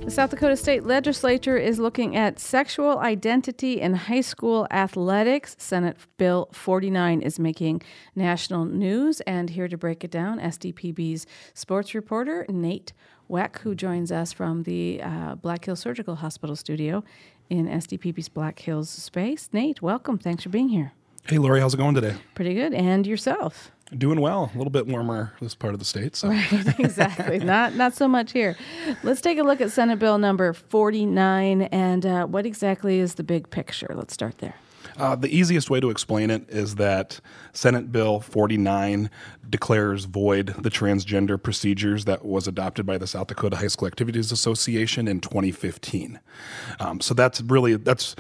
The South Dakota State Legislature is looking at sexual identity in high school athletics. Senate Bill 49 is making national news. And here to break it down, SDPB's sports reporter, Nate Weck, who joins us from the Black Hills Surgical Hospital studio in SDPB's Black Hills space. Nate, welcome. Thanks for being here. Hey, Lori, how's it going today? Pretty good. And yourself? Doing well. A little bit warmer this part of the state. So. Right, exactly. Not so much here. Let's take a look at Senate Bill number 49 and what exactly is the big picture? Let's start there. The easiest way to explain it is that Senate Bill 49 declares void the transgender procedures that was adopted by the South Dakota High School Activities Association in 2015. So that's really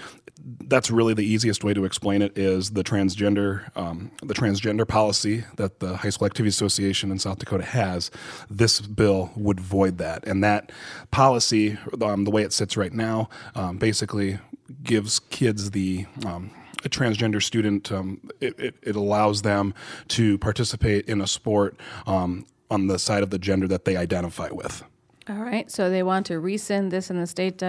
the easiest way to explain it is the transgender policy that the High School Activities Association in South Dakota has. This bill would void that, and that policy, the way it sits right now, basically gives kids a transgender student, it allows them to participate in a sport on the side of the gender that they identify with. All right, so they want to rescind this in the state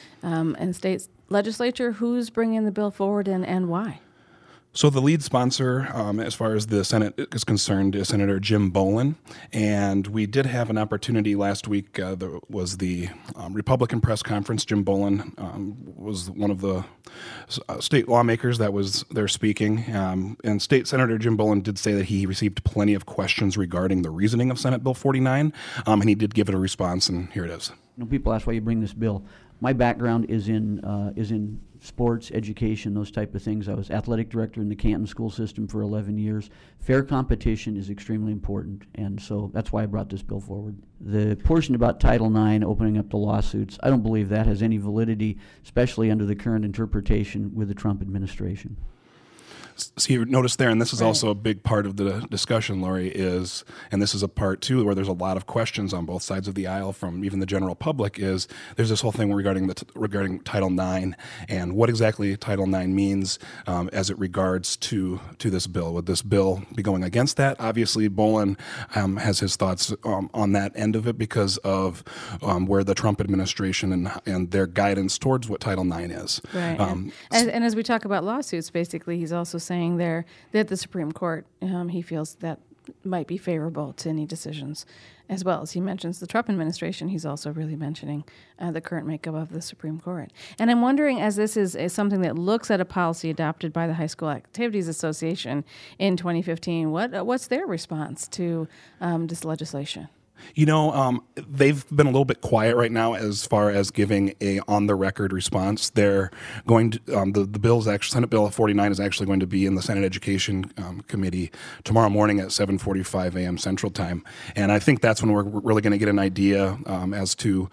legislature. Who's bringing the bill forward and why? So the lead sponsor, as far as the Senate is concerned, is Senator Jim Boland, and we did have an opportunity last week. There was the Republican press conference. Jim Boland was one of the state lawmakers that was there speaking, and State Senator Jim Boland did say that he received plenty of questions regarding the reasoning of Senate Bill 49, and he did give it a response, and here it is. People ask why you bring this bill. My background is in sports, education, those type of things. I was athletic director in the Canton school system for 11 years. Fair competition is extremely important, and so that's why I brought this bill forward. The portion about Title IX opening up the lawsuits, I don't believe that has any validity, especially under the current interpretation with the Trump administration. So you notice there, and this is also a big part of the discussion, Lori, and this is a part too where there's a lot of questions on both sides of the aisle from even the general public, is there's this whole thing regarding Title IX and what exactly Title IX means as it regards to this bill. Would this bill be going against that? Obviously, Boland has his thoughts on that end of it because of where the Trump administration and their guidance towards what Title IX is. Right. And as we talk about lawsuits, basically, he's also saying there that the Supreme Court, he feels that might be favorable to any decisions, as well as he mentions the Trump administration. He's also really mentioning the current makeup of the Supreme Court. And I'm wondering, as this is something that looks at a policy adopted by the High School Activities Association in 2015, what's their response to this legislation? You know, they've been a little bit quiet right now as far as giving a on-the-record response. They're going to the bill's actually Senate Bill 49 is actually going to be in the Senate Education Committee tomorrow morning at 7:45 a.m. Central Time, and I think that's when we're really going to get an idea as to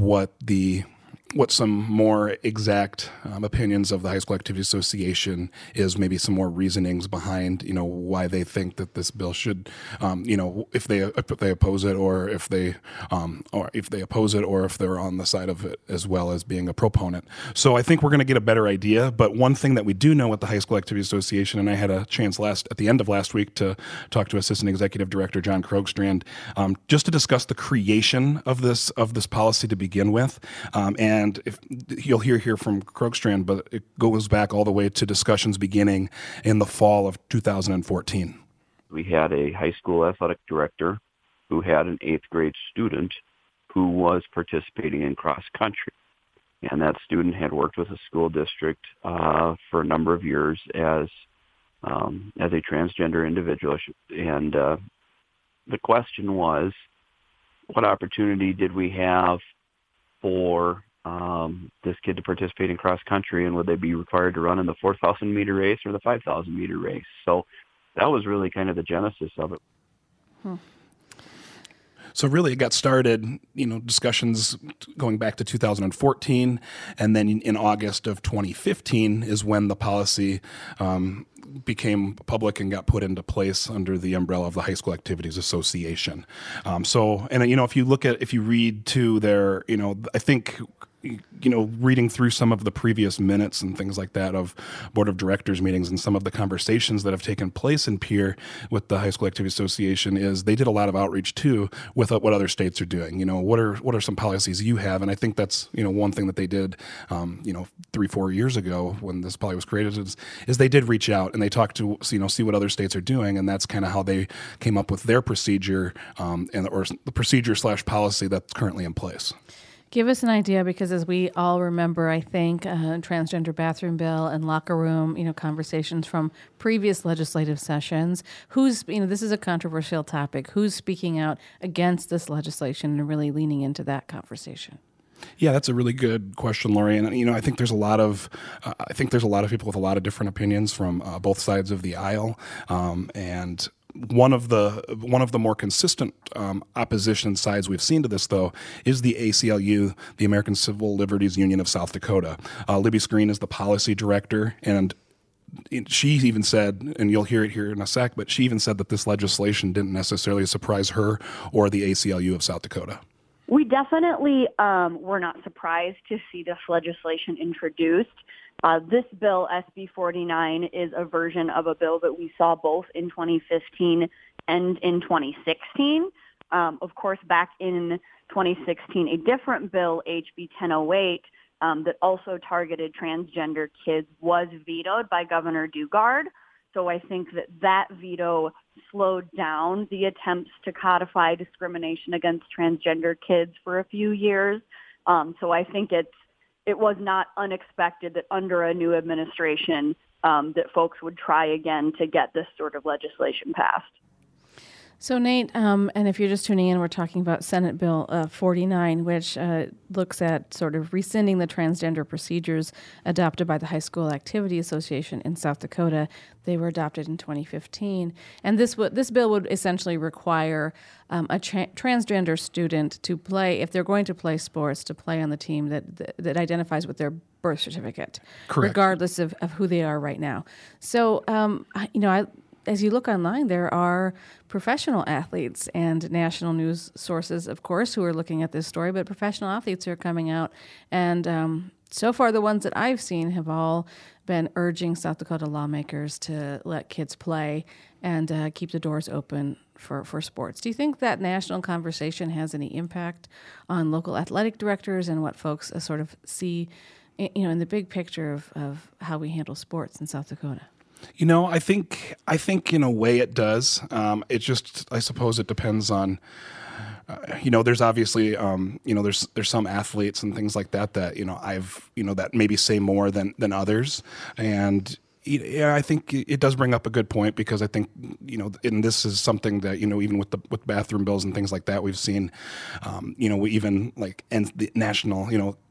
what some more exact opinions of the High School Activities Association is, maybe some more reasonings behind, why they think that this bill should, if they oppose it, or if they oppose it, or if they're on the side of it as well as being a proponent. So I think we're going to get a better idea. But one thing that we do know with the High School Activities Association, and I had a chance at the end of last week to talk to Assistant Executive Director John Krogstrand, just to discuss the creation of this policy to begin with, and if you'll hear here from Krogstrand, but it goes back all the way to discussions beginning in the fall of 2014. We had a high school athletic director who had an 8th grade student who was participating in cross country. And that student had worked with a school district for a number of years as a transgender individual. And the question was, what opportunity did we have for this kid to participate in cross country, and would they be required to run in the 4,000 meter race or the 5,000 meter race? So that was really kind of the genesis of it. So really it got started, discussions going back to 2014, and then in August of 2015 is when the policy became public and got put into place under the umbrella of the High School Activities Association. If you read to their, I think reading through some of the previous minutes and things like that of board of directors meetings and some of the conversations that have taken place in Pierre with the High School Activity Association is they did a lot of outreach too with what other states are doing. What are some policies you have? And I think that's one thing that they did 3-4 years ago when this poly was created is they did reach out and they talked to see what other states are doing, and that's kind of how they came up with their procedure or the procedure / policy that's currently in place. Give us an idea, because as we all remember, I think transgender bathroom bill and locker room, conversations from previous legislative sessions. This is a controversial topic. Who's speaking out against this legislation and really leaning into that conversation? Yeah, that's a really good question, Lori. And I think there's a lot of people with a lot of different opinions from both sides of the aisle, and one of the more consistent opposition sides we've seen to this, though, is the ACLU, the American Civil Liberties Union of South Dakota. Libby Screen is the policy director, and she even said, and you'll hear it here in a sec, but she even said that this legislation didn't necessarily surprise her or the ACLU of South Dakota. We definitely were not surprised to see this legislation introduced. This bill, SB 49, is a version of a bill that we saw both in 2015 and in 2016. Of course, back in 2016, a different bill, HB 1008, that also targeted transgender kids was vetoed by Governor Dugard. So I think that veto slowed down the attempts to codify discrimination against transgender kids for a few years. So I think it was not unexpected that under a new administration that folks would try again to get this sort of legislation passed. So Nate, and if you're just tuning in, we're talking about Senate Bill 49, which looks at sort of rescinding the transgender procedures adopted by the High School Activity Association in South Dakota. They were adopted in 2015. And this bill would essentially require a transgender student to play, if they're going to play sports, to play on the team that identifies with their birth certificate, correct, regardless of who they are right now. So, as you look online, there are professional athletes and national news sources, of course, who are looking at this story, but professional athletes are coming out. And so far, the ones that I've seen have all been urging South Dakota lawmakers to let kids play and keep the doors open for sports. Do you think that national conversation has any impact on local athletic directors and what folks sort of see, in the big picture of how we handle sports in South Dakota? I think in a way it does. It just, I suppose it depends on, there's obviously, there's some athletes and things like that, that maybe say more than others. And, I think it does bring up a good point, because I think, and this is something that, even with bathroom bills and things like that, we've seen, we even like the national,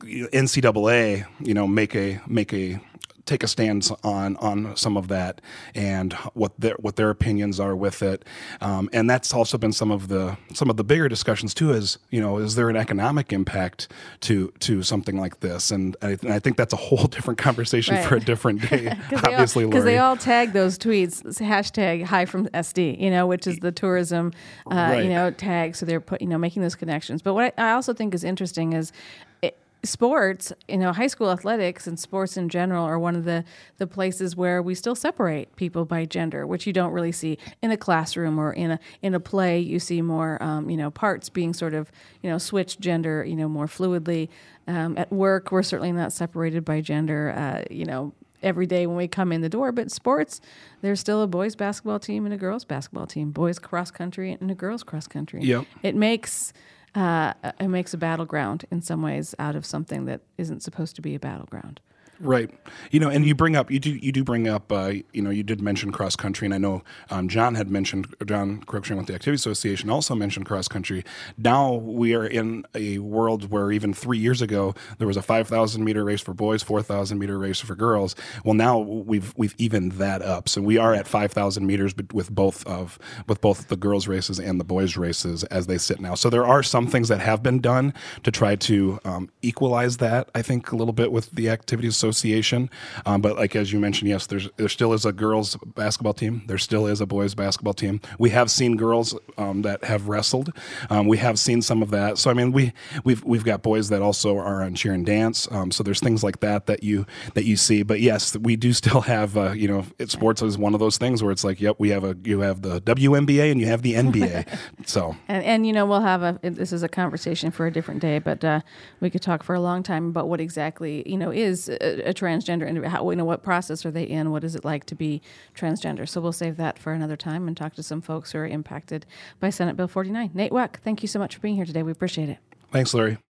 NCAA, take a stance on some of that and what their opinions are with it, and that's also been some of the bigger discussions too. Is there an economic impact to something like this? And I think that's a whole different conversation, right, for a different day. Obviously, because they all tag those tweets hashtag Hi from SD, which is the tourism right, tag. So they're making those connections. But what I also think is interesting is, sports, high school athletics and sports in general are one of the places where we still separate people by gender, which you don't really see in a classroom or in a play. You see more, parts being sort of, switched gender, more fluidly. At work, we're certainly not separated by gender, every day when we come in the door. But sports, there's still a boys basketball team and a girls basketball team, boys cross country and a girls cross country. Yep. It makes a battleground in some ways out of something that isn't supposed to be a battleground. Right. And you do bring up, you did mention cross country, and I know John Cruikshank with the Activity Association also mentioned cross country. Now we are in a world where even 3 years ago there was a 5,000 meter race for boys, 4,000 meter race for girls. Well, now we've evened that up, so we are at 5,000 meters with both the girls races and the boys races as they sit now. So there are some things that have been done to try to equalize that, I think, a little bit with the Activity Association association. But like as you mentioned, yes, there still is a girls basketball team. There still is a boys basketball team. We have seen girls that have wrestled. We have seen some of that. So I mean, we've got boys that also are on cheer and dance. So there's things like that you see. But yes, we do still have sports is one of those things where it's like, yep, you have the WNBA and you have the NBA. So and we'll have this is a conversation for a different day, but we could talk for a long time about what exactly is a transgender and how what process are they in, what is it like to be transgender. So we'll save that for another time and talk to some folks who are impacted by Senate Bill 49. Nate Weck, thank you so much for being here today. We appreciate it. Thanks, Larry.